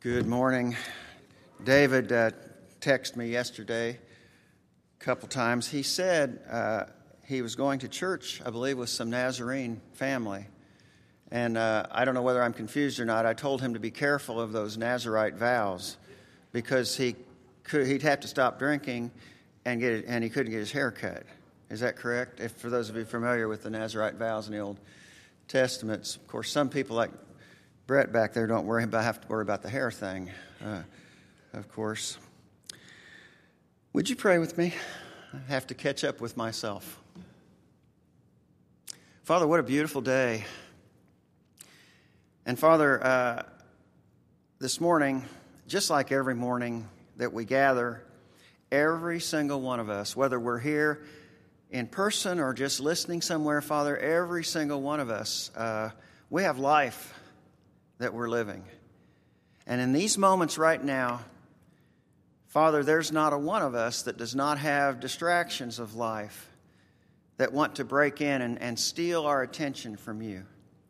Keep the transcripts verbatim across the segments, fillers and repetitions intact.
Good morning. David uh, texted me yesterday a couple times. He said uh, he was going to church, I believe, with some Nazarene family. And uh, I don't know whether I'm confused or not. I told him to be careful of those Nazarite vows because he could, he'd have to stop drinking and get it, and he couldn't get his hair cut. Is that correct? If for those of you familiar with the Nazarite vows in the Old Testaments, of course, some people like Brett back there don't worry about have to worry about the hair thing, uh, of course. Would you pray with me? I have to catch up with myself. Father, what a beautiful day. And Father, uh, this morning, just like every morning that we gather, every single one of us, whether we're here in person or just listening somewhere, Father, every single one of us, uh, we have life that we're living. And in these moments right now, Father, there's not a one of us that does not have distractions of life that want to break in and, and steal our attention from you.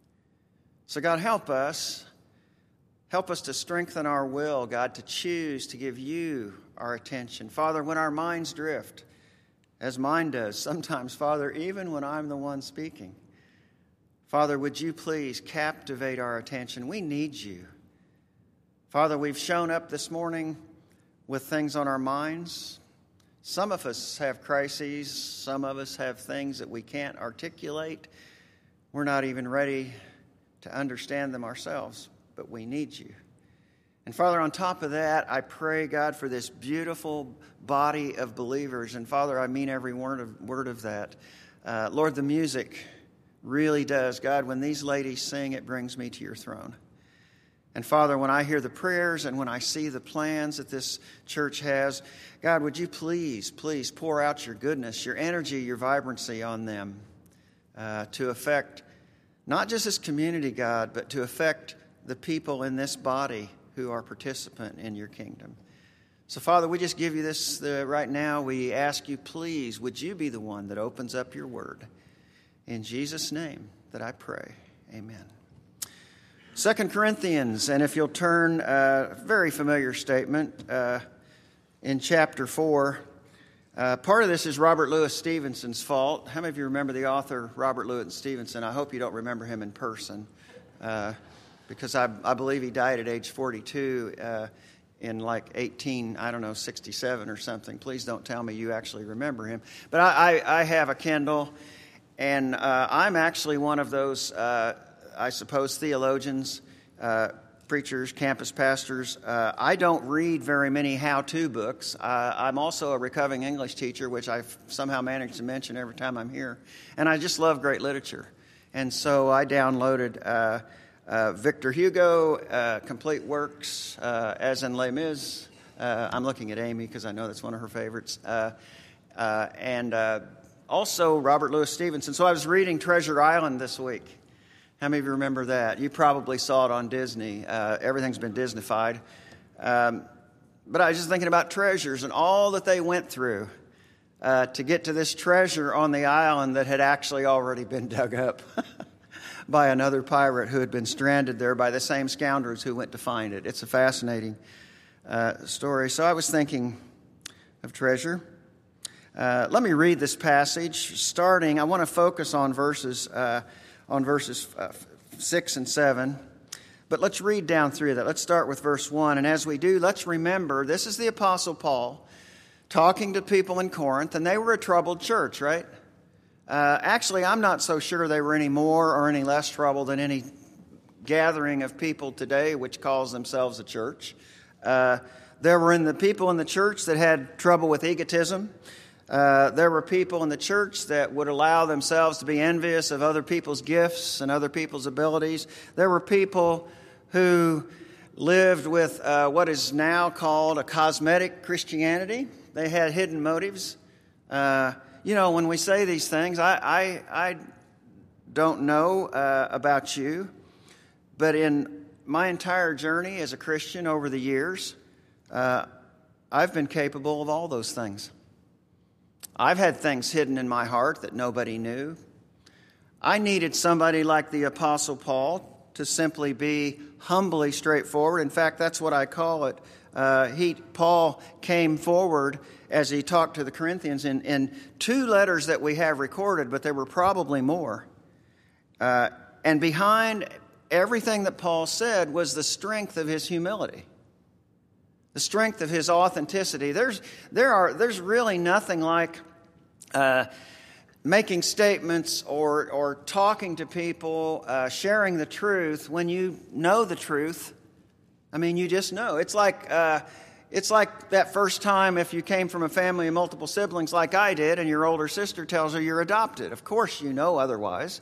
So God, help us. Help us to strengthen our will, God, to choose to give you our attention. Father, when our minds drift, as mine does sometimes, Father, even when I'm the one speaking, Father, would you please captivate our attention? We need you. Father, we've shown up this morning with things on our minds. Some of us have crises. Some of us have things that we can't articulate. We're not even ready to understand them ourselves, but we need you. And Father, on top of that, I pray, God, for this beautiful body of believers. And Father, I mean every word of, word of that. Uh, Lord, the music really does. God, when these ladies sing, it brings me to your throne. And Father, when I hear the prayers and when I see the plans that this church has, God, would you please, please pour out your goodness, your energy, your vibrancy on them uh, to affect not just this community, God, but to affect the people in this body who are participant in your kingdom. So, Father, we just give you this uh, right now. We ask you, please, would you be the one that opens up your word? In Jesus' name that I pray. Amen. Second Corinthians, and if you'll turn, a uh, very familiar statement uh, in chapter four. Uh, part of this is Robert Louis Stevenson's fault. How many of you remember the author Robert Louis Stevenson? I hope you don't remember him in person uh, because I, I believe he died at age forty-two uh, in like eighteen, I don't know, sixty-seven or something. Please don't tell me you actually remember him. But I, I, I have a Kindle. And uh, I'm actually one of those, uh, I suppose, theologians, uh, preachers, campus pastors. Uh, I don't read very many how-to books. Uh, I'm also a recovering English teacher, which I've somehow managed to mention every time I'm here. And I just love great literature. And so I downloaded uh, uh, Victor Hugo, uh, Complete Works, uh, as in Les Mis. Uh, I'm looking at Amy because I know that's one of her favorites. Uh, uh, and... Uh, Also, Robert Louis Stevenson. So I was reading Treasure Island this week. How many of you remember that? You probably saw it on Disney. Uh, everything's been Disneyfied. Um, but I was just thinking about treasures and all that they went through uh, to get to this treasure on the island that had actually already been dug up by another pirate who had been stranded there by the same scoundrels who went to find it. It's a fascinating uh, story. So I was thinking of treasure. Uh, let me read this passage. Starting, I want to focus on verses uh, on verses uh, six and seven. But let's read down through that. Let's start with verse one. And as we do, let's remember this is the Apostle Paul talking to people in Corinth, and they were a troubled church, right? Uh, actually, I'm not so sure they were any more or any less troubled than any gathering of people today, which calls themselves a church. Uh, there were in the people in the church that had trouble with egotism. Uh, there were people in the church that would allow themselves to be envious of other people's gifts and other people's abilities. There were people who lived with uh, what is now called a cosmetic Christianity. They had hidden motives. Uh, you know, when we say these things, I, I, I don't know uh, about you, but in my entire journey as a Christian over the years, uh, I've been capable of all those things. I've had things hidden in my heart that nobody knew. I needed somebody like the Apostle Paul to simply be humbly straightforward. In fact, that's what I call it. Uh, he, Paul came forward as he talked to the Corinthians in, in two letters that we have recorded, but there were probably more. Uh, and behind everything that Paul said was the strength of his humility, the strength of his authenticity. There's, there are, there's really nothing like uh, making statements or, or talking to people, uh, sharing the truth when you know the truth. I mean, you just know. It's like uh, it's like that first time if you came from a family of multiple siblings like I did, and your older sister tells her you're adopted. Of course you know otherwise.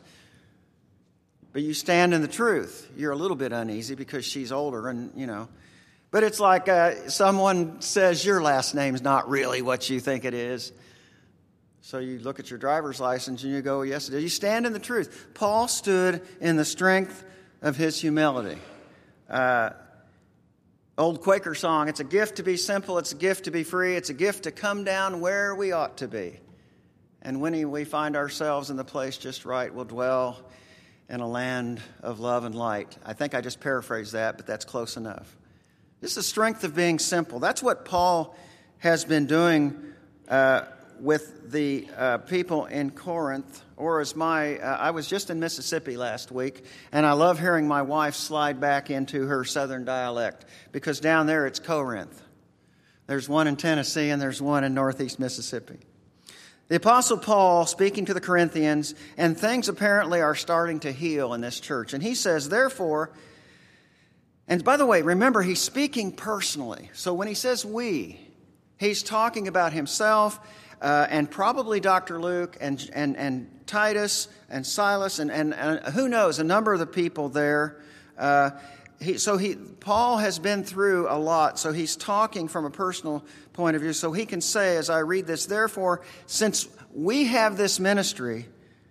But you stand in the truth. You're a little bit uneasy because she's older and, you know. But it's like uh, someone says your last name's not really what you think it is. So you look at your driver's license and you go, yes, it is. You stand in the truth. Paul stood in the strength of his humility. Uh, old Quaker song, it's a gift to be simple, it's a gift to be free, it's a gift to come down where we ought to be. And when we find ourselves in the place just right, we'll dwell in a land of love and light. I think I just paraphrased that, but that's close enough. This is the strength of being simple. That's what Paul has been doing uh, with the uh, people in Corinth. Or as my, uh, I was just in Mississippi last week, and I love hearing my wife slide back into her southern dialect, because down there it's Corinth. There's one in Tennessee and there's one in northeast Mississippi. The Apostle Paul speaking to the Corinthians, and things apparently are starting to heal in this church. And he says, therefore, and by the way, remember, he's speaking personally. So when he says we, he's talking about himself uh, and probably Doctor Luke and and, and Titus and Silas and, and, and who knows, a number of the people there. Uh, he, so he Paul has been through a lot, so he's talking from a personal point of view. So he can say, as I read this, therefore, since we have this ministry,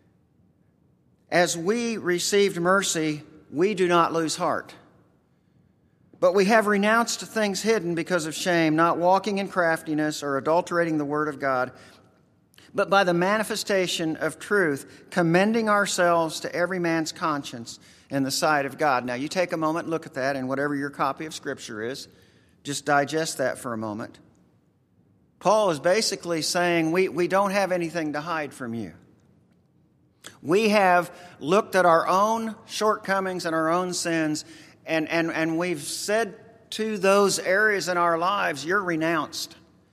as we received mercy, we do not lose heart. But we have renounced things hidden because of shame, not walking in craftiness or adulterating the word of God, but by the manifestation of truth, commending ourselves to every man's conscience in the sight of God. Now, you take a moment and look at that, and whatever your copy of Scripture is, just digest that for a moment. Paul is basically saying we, we don't have anything to hide from you. We have looked at our own shortcomings and our own sins, and, and, and we've said to those areas in our lives, you're renounced.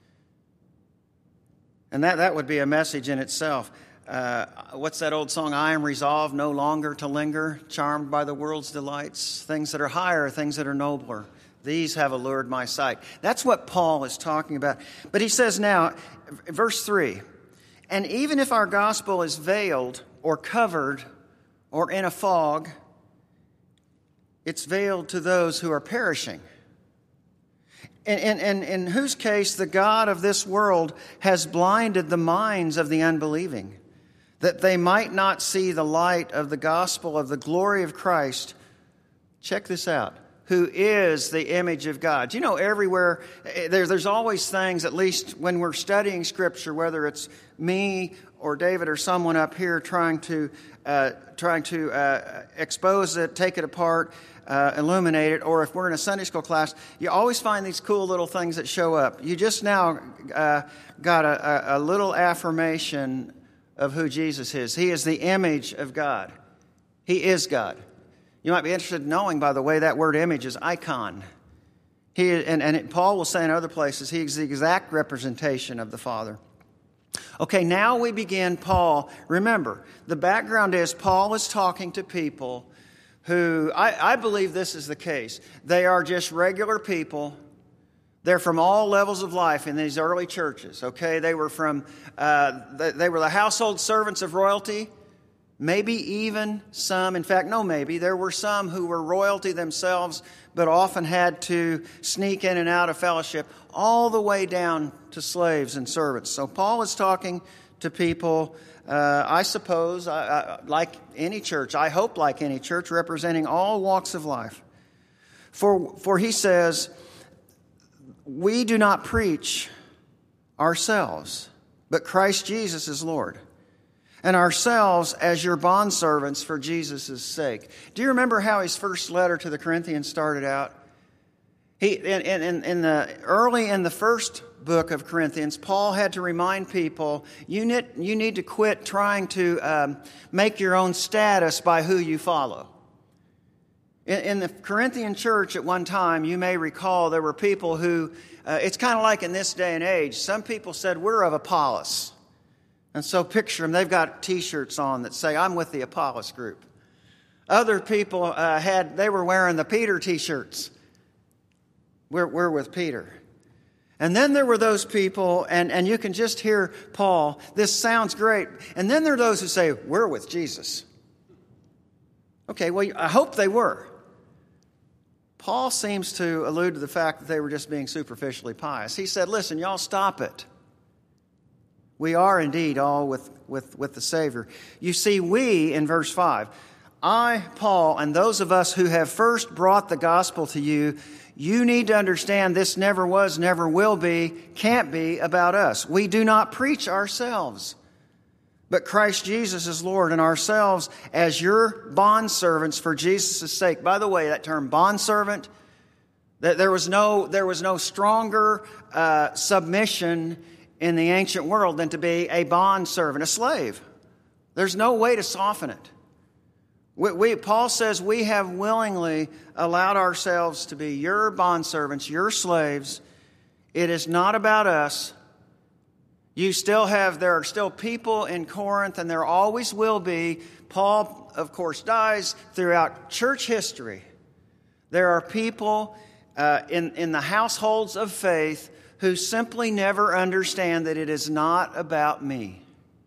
And that, that would be a message in itself. Uh, what's that old song? I am resolved no longer to linger, charmed by the world's delights. Things that are higher, things that are nobler. These have allured my sight. That's what Paul is talking about. But he says now, verse three, and even if our gospel is veiled or covered or in a fog, it's veiled to those who are perishing. In, in, in, in whose case the God of this world has blinded the minds of the unbelieving, that they might not see the light of the gospel of the glory of Christ. Check this out. Who is the image of God. You know, everywhere, there, there's always things, at least when we're studying Scripture, whether it's me or David or someone up here trying to uh, trying to uh, expose it, take it apart, uh, illuminate it, or if we're in a Sunday school class, you always find these cool little things that show up. You just now uh, got a, a, a little affirmation of who Jesus is. He is the image of God. He is God. You might be interested in knowing, by the way, that word image is icon. He and, and it, Paul will say in other places, he is the exact representation of the Father. Okay, now we begin Paul. Remember, the background is Paul is talking to people who, I, I believe this is the case. They are just regular people. They're from all levels of life in these early churches, okay? They were from, uh, they, they were the household servants of royalty. Maybe even some, in fact, no maybe, there were some who were royalty themselves, but often had to sneak in and out of fellowship, all the way down to slaves and servants. So Paul is talking to people, uh, I suppose, I, I, like any church, I hope like any church, representing all walks of life. For, for he says, we do not preach ourselves, but Christ Jesus is Lord. and ourselves as your bondservants for Jesus' sake. Do you remember how his first letter to the Corinthians started out? He in, in, in the early in the first book of Corinthians, Paul had to remind people, you need, you need to quit trying to um, make your own status by who you follow. In, in the Corinthian church at one time, you may recall, there were people who, uh, it's kind of like in this day and age, some people said, we're of Apollos. And so picture them, they've got T-shirts on that say, I'm with the Apollos group. Other people uh, had, they were wearing the Peter T-shirts. We're, we're with Peter. And then there were those people, and, and you can just hear Paul, this sounds great. And then there are those who say, we're with Jesus. Okay, well, I hope they were. Paul seems to allude to the fact that they were just being superficially pious. He said, listen, y'all stop it. We are indeed all with, with, with the Savior. You see, we, in verse five, I, Paul, and those of us who have first brought the gospel to you, you need to understand this never was, never will be, can't be about us. We do not preach ourselves, but Christ Jesus is Lord, and ourselves as your bondservants for Jesus' sake. By the way, that term bondservant, there was no, there was no stronger uh, submission in the ancient world than to be a bondservant, a slave. There's no way to soften it. We, we, Paul says we have willingly allowed ourselves to be your bondservants, your slaves. It is not about us. You still have, there are still people in Corinth, and there always will be. Paul, of course, dies throughout church history. There are people uh, in, in the households of faith who simply never understand that it is not about me.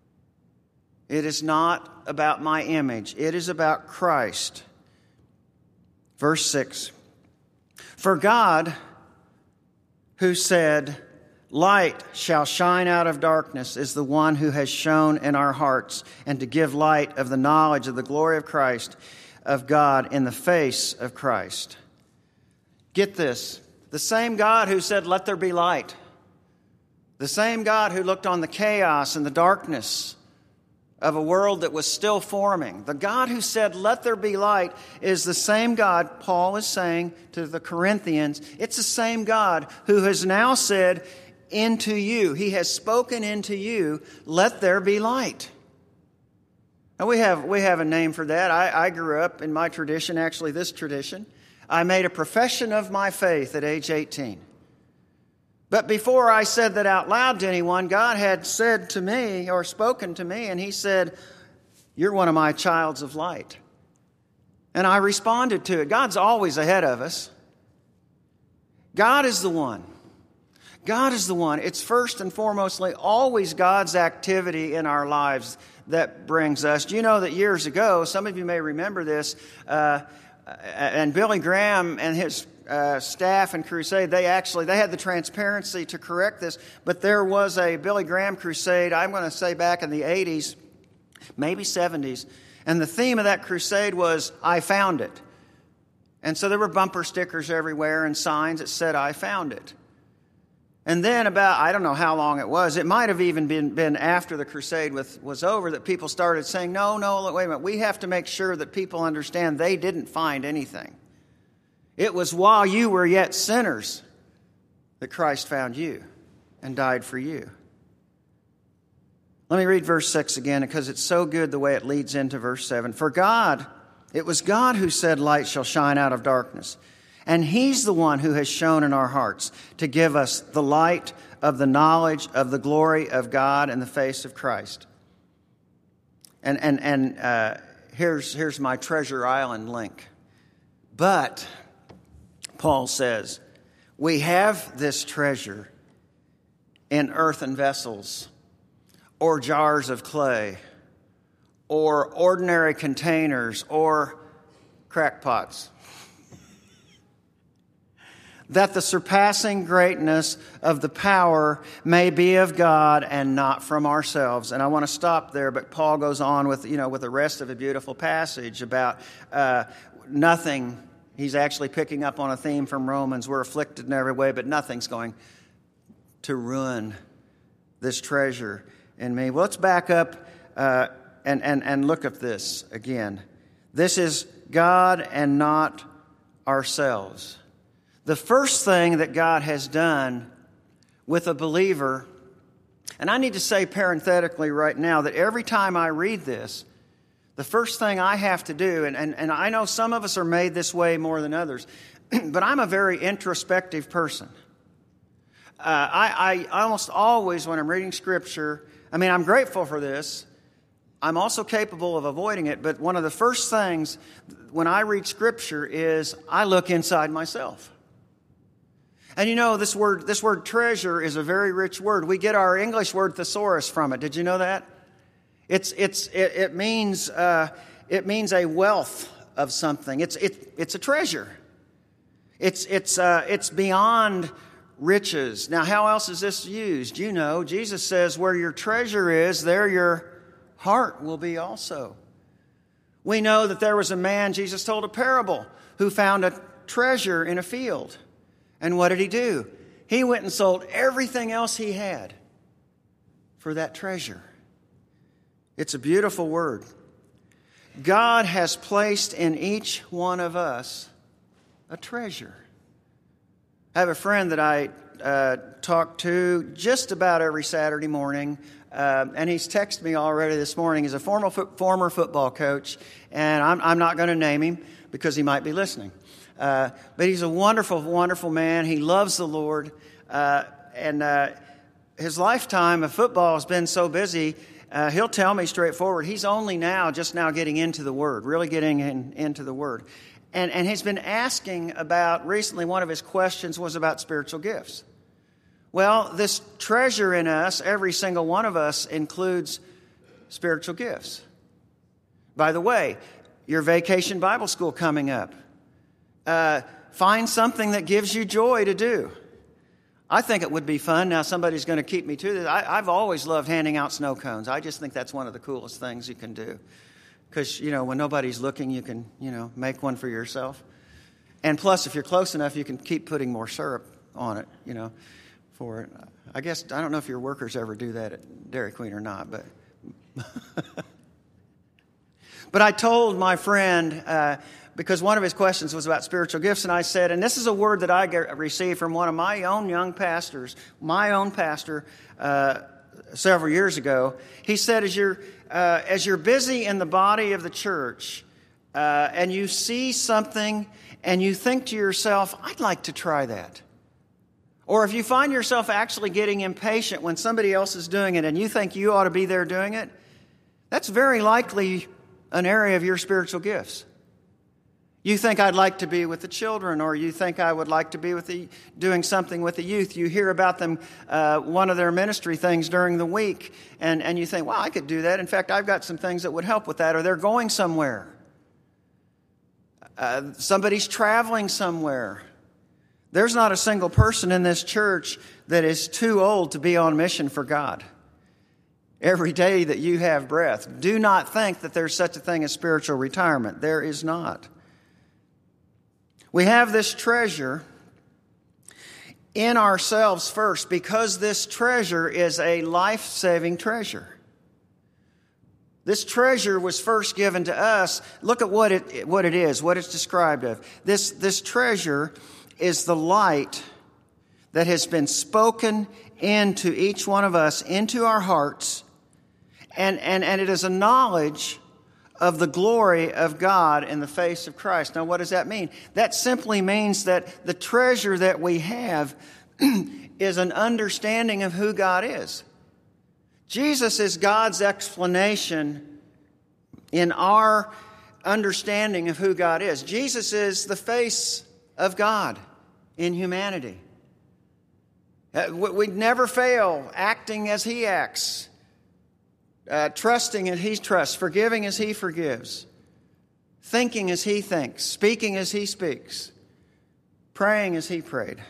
It is not about my image. It is about Christ. Verse six. For God, who said, light shall shine out of darkness, is the one who has shone in our hearts, and to give light of the knowledge of the glory of Christ, of God, in the face of Christ. Get this. The same God who said, let there be light. The same God who looked on the chaos and the darkness of a world that was still forming. The God who said, let there be light, is the same God, Paul is saying to the Corinthians, it's the same God who has now said into you, he has spoken into you, let there be light. Now we have, we have a name for that. I, I grew up in my tradition, actually this tradition. I made a profession of my faith at age eighteen. But before I said that out loud to anyone, God had said to me, or spoken to me, and he said, you're one of my childs of light. And I responded to it. God's always ahead of us. God is the one. God is the one. It's first and foremostly always God's activity in our lives that brings us. Do you know that years ago, some of you may remember this, uh, and Billy Graham and his uh, staff and crusade, they actually, they had the transparency to correct this, but there was a Billy Graham crusade, I'm going to say back in the eighties, maybe seventies, and the theme of that crusade was, I found it. And so there were bumper stickers everywhere and signs that said, I found it. And then about, I don't know how long it was, it might have even been, been after the crusade with, was over that people started saying, no, no, wait a minute, we have to make sure that people understand they didn't find anything. It was while you were yet sinners that Christ found you and died for you. Let me read verse six again because it's so good the way it leads into verse seven. For God, it was God who said, light shall shine out of darkness. And he's the one who has shone in our hearts to give us the light of the knowledge of the glory of God in the face of Christ. And and and uh, here's here's my Treasure Island link. But, Paul says, we have this treasure in earthen vessels or jars of clay or ordinary containers or crackpots, that the surpassing greatness of the power may be of God and not from ourselves. And I want to stop there, but Paul goes on with, you know, with the rest of a beautiful passage about uh, nothing. He's actually picking up on a theme from Romans. We're afflicted in every way, but nothing's going to ruin this treasure in me. Well, let's back up uh, and, and, and look at this again. This is God and not ourselves. The first thing that God has done with a believer, and I need to say parenthetically right now that every time I read this, the first thing I have to do, and, and, and I know some of us are made this way more than others, but I'm a very introspective person. Uh, I, I almost always, when I'm reading Scripture, I mean, I'm grateful for this. I'm also capable of avoiding it, but one of the first things when I read Scripture is I look inside myself. And you know, this word, this word treasure is a very rich word. We get our English word thesaurus from it. Did you know that? It's, it's, it, it means, uh, it means a wealth of something. It's, it, it's a treasure. It's, it's, uh, it's beyond riches. Now, how else is this used? You know, Jesus says, where your treasure is, there your heart will be also. We know that there was a man, Jesus told a parable, who found a treasure in a field. And what did he do? He went and sold everything else he had for that treasure. It's a beautiful word. God has placed in each one of us a treasure. I have a friend that I uh, talk to just about every Saturday morning, uh, and he's texted me already this morning. He's a former, fo- former football coach, and I'm, I'm not going to name him because he might be listening. Uh, but he's a wonderful, wonderful man. He loves the Lord. Uh, and uh, his lifetime of football has been so busy, uh, he'll tell me straightforward, he's only now, just now getting into the Word, really getting in, into the Word. And, and he's been asking about, recently one of his questions was about spiritual gifts. Well, this treasure in us, every single one of us, includes spiritual gifts. By the way, your vacation Bible school coming up. Uh, find something that gives you joy to do. I think it would be fun. Now, somebody's going to keep me to this. I, I've always loved handing out snow cones. I just think that's one of the coolest things you can do. Because, you know, when nobody's looking, you can, you know, make one for yourself. And plus, if you're close enough, you can keep putting more syrup on it, you know, for it. I guess, I don't know if your workers ever do that at Dairy Queen or not, but... But I told my friend... Uh, Because one of his questions was about spiritual gifts, and I said, and this is a word that I received from one of my own young pastors, my own pastor, uh, several years ago. He said, as you're uh, as you're busy in the body of the church, uh, and you see something, and you think to yourself, I'd like to try that. Or if you find yourself actually getting impatient when somebody else is doing it, and you think you ought to be there doing it, that's very likely an area of your spiritual gifts. You think I'd like to be with the children, or you think I would like to be with the doing something with the youth. You hear about them, uh, one of their ministry things during the week, and, and you think, well, I could do that. In fact, I've got some things that would help with that, or they're going somewhere. Uh, somebody's traveling somewhere. There's not a single person in this church that is too old to be on mission for God. Every day that you have breath, do not think that there's such a thing as spiritual retirement. There is not. We have this treasure in ourselves first because this treasure is a life-saving treasure. This treasure was first given to us. Look at what it what it is, what it's described of. This, this treasure is the light that has been spoken into each one of us, into our hearts, and, and, and it is a knowledge of the glory of God in the face of Christ. Now, what does that mean? That simply means that the treasure that we have is an understanding of who God is. Jesus is God's explanation in our understanding of who God is. Jesus is the face of God in humanity. We'd never fail acting as He acts. Uh, trusting as He trusts, forgiving as He forgives, thinking as He thinks, speaking as He speaks, praying as He prayed.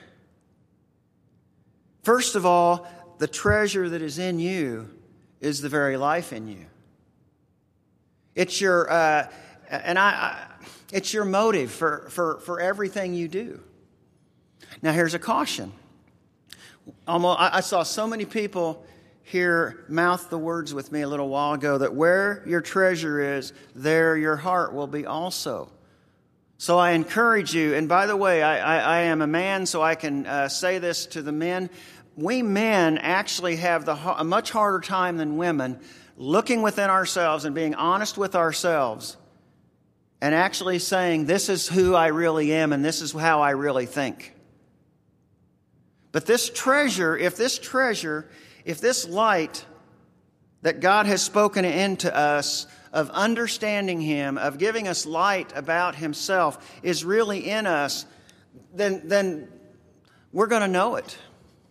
First of all, the treasure that is in you is the very life in you. It's your uh, and I, I it's your motive for, for, for everything you do. Now, here's a caution. Almost, I, I saw so many people here mouthed the words with me a little while ago that where your treasure is, there your heart will be also. So I encourage you, and by the way, I, I, I am a man, so I can uh, say this to the men. We men actually have the, a much harder time than women looking within ourselves and being honest with ourselves and actually saying, this is who I really am and this is how I really think. But this treasure, if this treasure, if this light that God has spoken into us of understanding Him, of giving us light about Himself is really in us, then, then we're going to know it.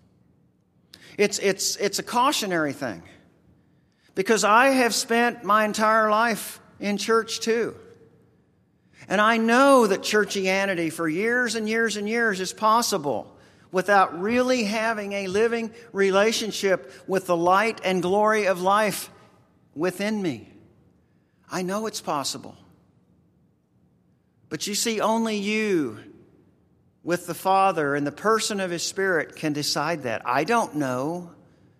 It's, it's, it's a cautionary thing. Because I have spent my entire life in church too. And I know that churchianity for years and years and years is possible without really having a living relationship with the light and glory of life within me. I know it's possible. But you see, only you with the Father and the person of His Spirit can decide that. I don't know.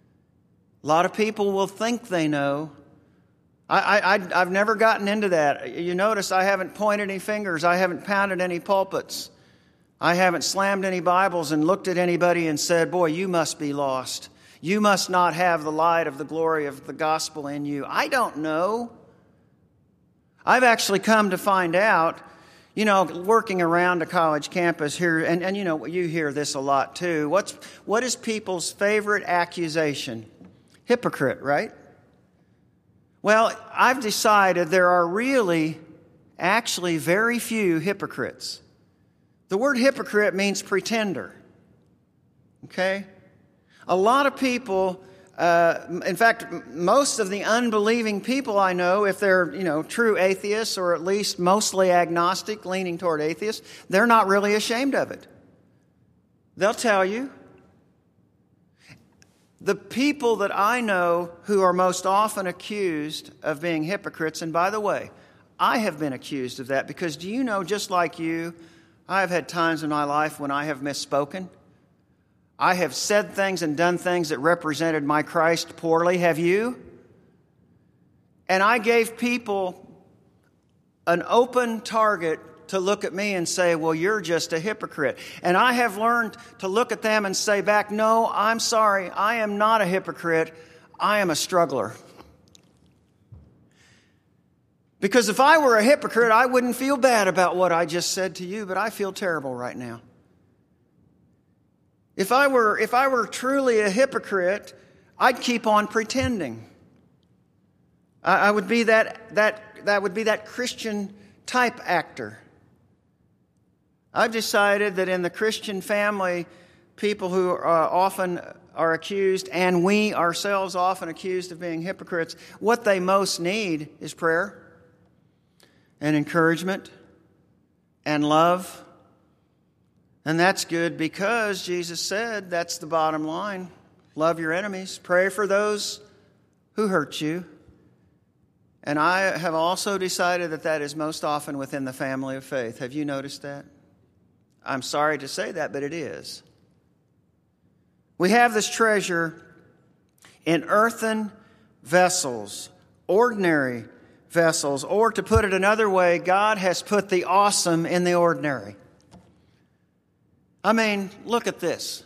A lot of people will think they know. I, I, I've never gotten into that. You notice I haven't pointed any fingers. I haven't pounded any pulpits. I haven't slammed any Bibles and looked at anybody and said, boy, you must be lost. You must not have the light of the glory of the gospel in you. I don't know. I've actually come to find out, you know, working around a college campus here, and, and you know, you hear this a lot too. What's, what is people's favorite accusation? Hypocrite, right? Well, I've decided there are really, actually very few hypocrites. The word hypocrite means pretender. Okay? A lot of people, uh, in fact, most of the unbelieving people I know, if they're, you know, true atheists or at least mostly agnostic, leaning toward atheists, they're not really ashamed of it. They'll tell you. The people that I know who are most often accused of being hypocrites, and by the way, I have been accused of that because do you know, just like you, I have had times in my life when I have misspoken. I have said things and done things that represented my Christ poorly. Have you? And I gave people an open target to look at me and say, well, you're just a hypocrite. And I have learned to look at them and say back, no, I'm sorry, I am not a hypocrite. I am a struggler. Because if I were a hypocrite, I wouldn't feel bad about what I just said to you, but I feel terrible right now. If I were, if I were truly a hypocrite, I'd keep on pretending. I, I would be that, that, that would be that Christian type actor. I've decided that in the Christian family, people who uh, often are accused, and we ourselves often accused of being hypocrites, what they most need is prayer and encouragement and love. And that's good because Jesus said that's the bottom line. Love your enemies. Pray for those who hurt you. And I have also decided that that is most often within the family of faith. Have you noticed that? I'm sorry to say that, but it is. We have this treasure in earthen vessels, ordinary vessels, or to put it another way, God has put the awesome in the ordinary. I mean, look at this.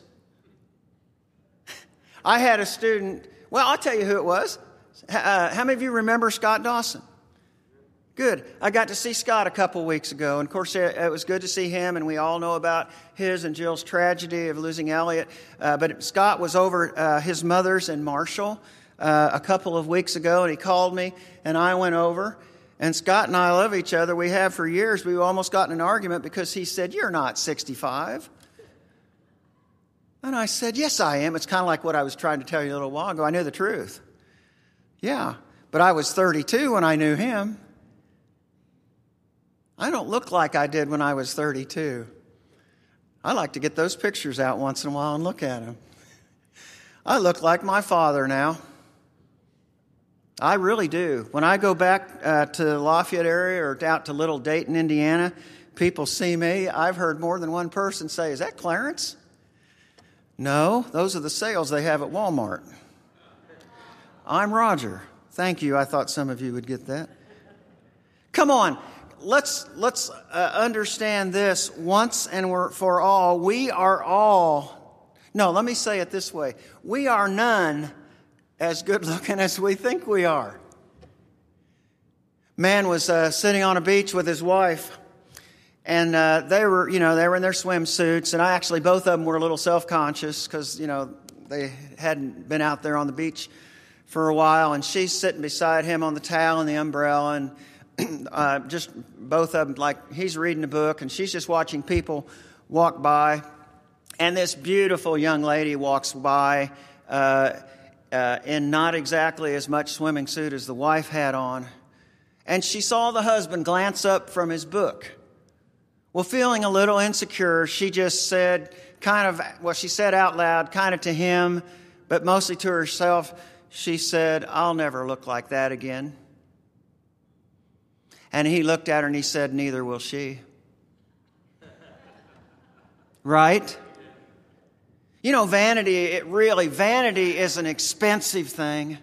I had a student, well, I'll tell you who it was. Uh, how many of you remember Scott Dawson? Good. I got to see Scott a couple weeks ago, and of course it was good to see him, and we all know about his and Jill's tragedy of losing Elliot. Uh, but Scott was over uh, his mother's in Marshall uh, a couple of weeks ago, and he called me, and I went over. And Scott and I love each other. We have for years. We almost got in an argument because he said, "You're not sixty-five." And I said, "Yes, I am." It's kind of like what I was trying to tell you a little while ago. I knew the truth. Yeah, but I was thirty-two when I knew him. I don't look like I did when I was thirty-two. I like to get those pictures out once in a while and look at them. I look like my father now. I really do. When I go back uh, to the Lafayette area or out to Little Dayton, Indiana, people see me. I've heard more than one person say, "Is that Clarence?" No, those are the sales they have at Walmart. I'm Roger. Thank you. I thought some of you would get that. Come on. Let's let's uh, understand this once and for all. We are all, no, let me say it this way. We are none as good looking as we think we are. Man was uh, sitting on a beach with his wife, and uh, they were, you know, they were in their swimsuits, and I actually, both of them were a little self-conscious because, you know, they hadn't been out there on the beach for a while, and she's sitting beside him on the towel and the umbrella, and uh, just both of them, like, he's reading a book, and she's just watching people walk by, and this beautiful young lady walks by uh, uh, in not exactly as much swimming suit as the wife had on, and she saw the husband glance up from his book. Well, feeling a little insecure, she just said, kind of, well, she said out loud, kind of to him, but mostly to herself, she said, I'll never look like that again. And he looked at her and he said, neither will she. Right? You know, vanity, it really, vanity is an expensive thing.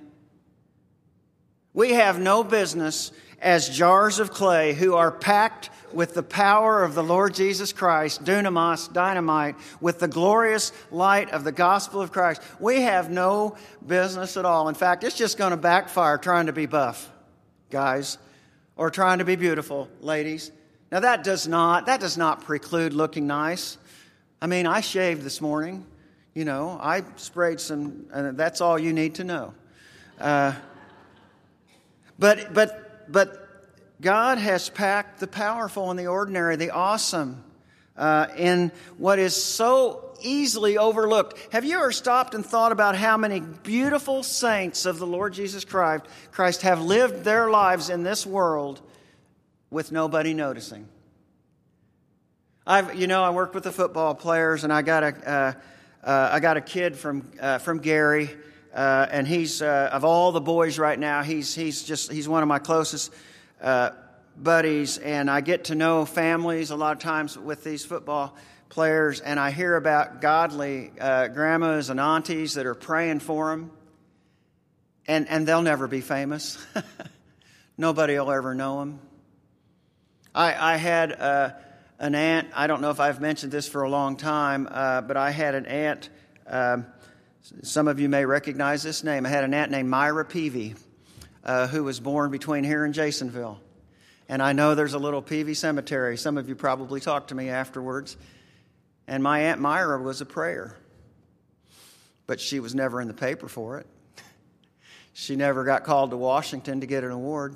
We have no business as jars of clay who are packed with the power of the Lord Jesus Christ, dunamis, dynamite, with the glorious light of the gospel of Christ. We have no business at all. In fact, it's just going to backfire trying to be buff, guys, or trying to be beautiful, ladies. Now that does not, that does not preclude looking nice. I mean, I shaved this morning. You know, I sprayed some, and that's all you need to know. Uh, but, but, But God has packed the powerful and the ordinary, the awesome, uh, in what is so easily overlooked. Have you ever stopped and thought about how many beautiful saints of the Lord Jesus Christ, Christ have lived their lives in this world with nobody noticing? I've, you know, I worked with the football players, and I got a, uh, uh, I got a kid from uh, from Gary. Uh, and he's, uh, of all the boys right now, he's he's just, he's one of my closest uh, buddies. And I get to know families a lot of times with these football players. And I hear about godly uh, grandmas and aunties that are praying for them. And, and they'll never be famous. Nobody will ever know them. I, I had uh, an aunt, I don't know if I've mentioned this for a long time, uh, but I had an aunt. Um, Some of you may recognize this name. I had an aunt named Myra Peavy, uh, who was born between here and Jasonville. And I know there's a little Peavy cemetery. Some of you probably talked to me afterwards. And my Aunt Myra was a prayer. But she was never in the paper for it. She never got called to Washington to get an award.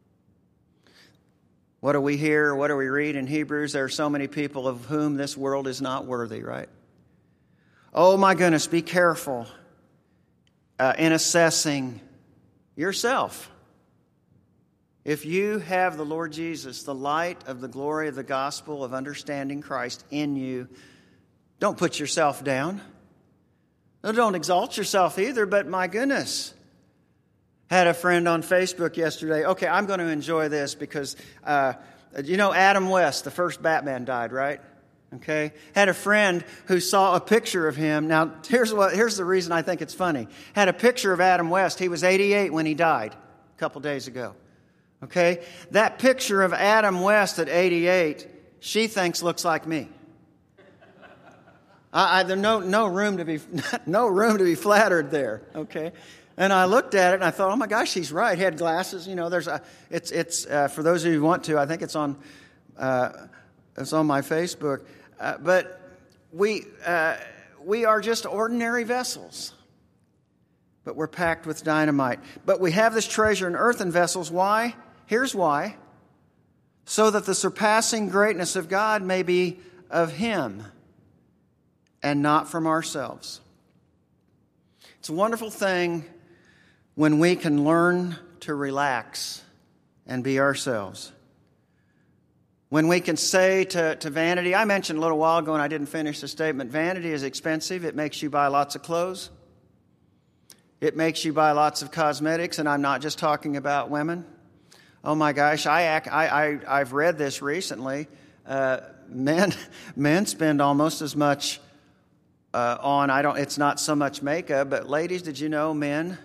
What do we hear? What do we read in Hebrews? There are so many people of whom this world is not worthy, right? Oh my goodness, be careful uh, in assessing yourself. If you have the Lord Jesus, the light of the glory of the gospel of understanding Christ in you, don't put yourself down. No, don't exalt yourself either, but my goodness. Had a friend on Facebook yesterday. Okay, I'm going to enjoy this because, uh, you know, Adam West, the first Batman, died, right? Okay, had a friend who saw a picture of him. Now, here's what. Here's the reason I think it's funny. Had a picture of Adam West. He was eighty-eight when he died a couple days ago. Okay, that picture of Adam West at eighty-eight, she thinks looks like me. I, I there's no no room to be no room to be flattered there. Okay, and I looked at it and I thought, oh my gosh, she's right. He had glasses. You know, there's a. It's it's uh, for those of you who want to. I think it's on. Uh, it's on my Facebook. Uh, but we uh, we are just ordinary vessels. But we're packed with dynamite. But we have this treasure in earthen vessels. Why? Here's why. So that the surpassing greatness of God may be of Him and not from ourselves. It's a wonderful thing when we can learn to relax and be ourselves. When we can say to, to vanity, I mentioned a little while ago and I didn't finish the statement, vanity is expensive. It makes you buy lots of clothes. It makes you buy lots of cosmetics, and I'm not just talking about women. Oh my gosh, I, act, I, I, I've read this recently. Uh, men, men spend almost as much uh, on, I don't. It's not so much makeup, but ladies, did you know men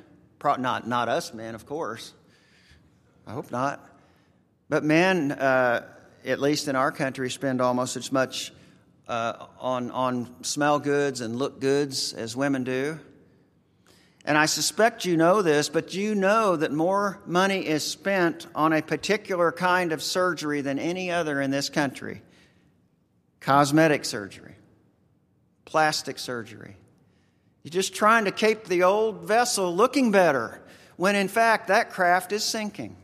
Pro- not, not us men, of course. I hope not. But men, uh, at least in our country, spend almost as much uh, on, on smell goods and look goods as women do. And I suspect you know this, but you know that more money is spent on a particular kind of surgery than any other in this country. Cosmetic surgery, plastic surgery. You're just trying to keep the old vessel looking better, when in fact that craft is sinking.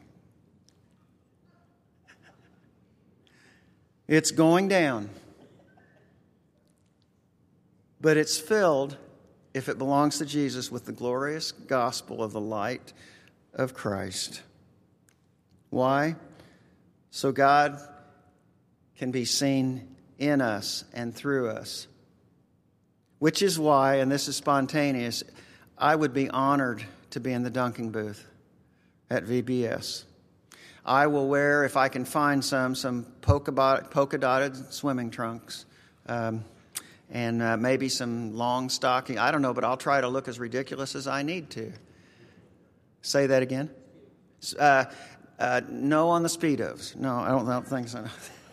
It's going down. But it's filled, if it belongs to Jesus, with the glorious gospel of the light of Christ. Why? So God can be seen in us and through us. Which is why, and this is spontaneous, I would be honored to be in the dunking booth at V B S. I will wear, if I can find some, some polka-dotted swimming trunks. Um, and uh, maybe some long stocking. I don't know, but I'll try to look as ridiculous as I need to. Say that again? Uh, uh, no on the Speedos. No, I don't, I don't think so.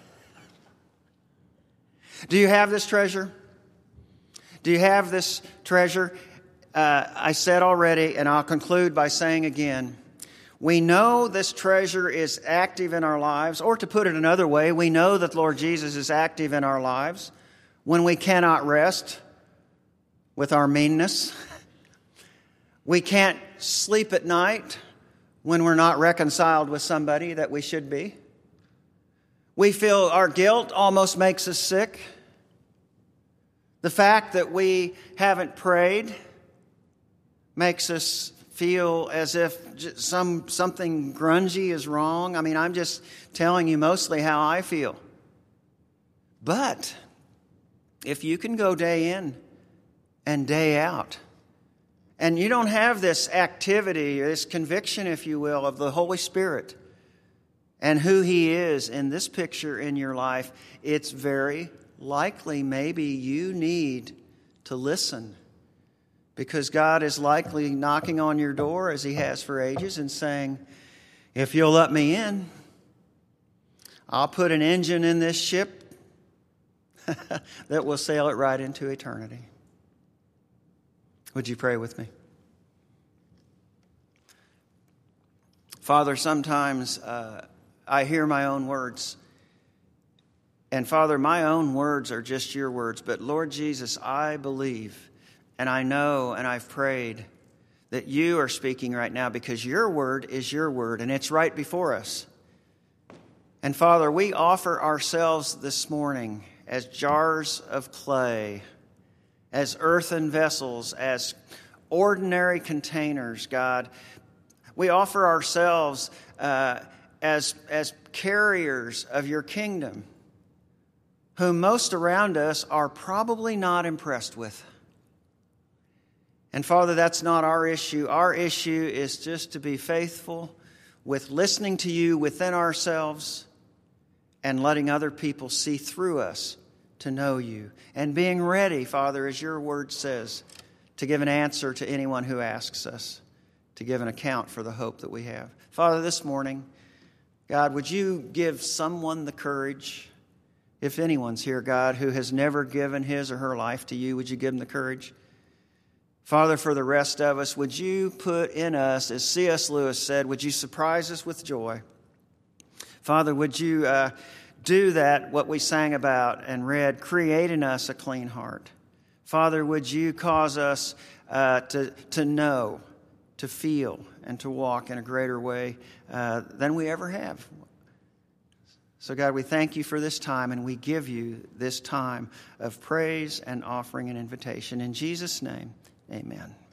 Do you have this treasure? Do you have this treasure? Uh, I said already, and I'll conclude by saying again, we know this treasure is active in our lives, or to put it another way, we know that Lord Jesus is active in our lives when we cannot rest with our meanness. We can't sleep at night when we're not reconciled with somebody that we should be. We feel our guilt almost makes us sick. The fact that we haven't prayed makes us feel as if some something grungy is wrong. I mean, I'm just telling you mostly how I feel. But if you can go day in and day out, and you don't have this activity, this conviction, if you will, of the Holy Spirit and who He is in this picture in your life, it's very likely maybe you need to listen, because God is likely knocking on your door, as He has for ages, and saying, if you'll let me in, I'll put an engine in this ship that will sail it right into eternity. Would you pray with me? Father, sometimes uh, I hear my own words. And Father, my own words are just your words. But Lord Jesus, I believe, and I know, and I've prayed that you are speaking right now, because your word is your word, and it's right before us. And Father, we offer ourselves this morning as jars of clay, as earthen vessels, as ordinary containers, God. We offer ourselves uh, as, as carriers of your kingdom, whom most around us are probably not impressed with. And Father, that's not our issue. Our issue is just to be faithful with listening to you within ourselves and letting other people see through us to know you. And being ready, Father, as your word says, to give an answer to anyone who asks us, to give an account for the hope that we have. Father, this morning, God, would you give someone the courage, if anyone's here, God, who has never given his or her life to you, would you give them the courage? Father, for the rest of us, would you put in us, as C S Lewis said, would you surprise us with joy? Father, would you uh, do that, what we sang about and read, create in us a clean heart. Father, would you cause us uh, to, to know, to feel, and to walk in a greater way uh, than we ever have. So, God, we thank you for this time, and we give you this time of praise and offering and invitation. In Jesus' name, amen.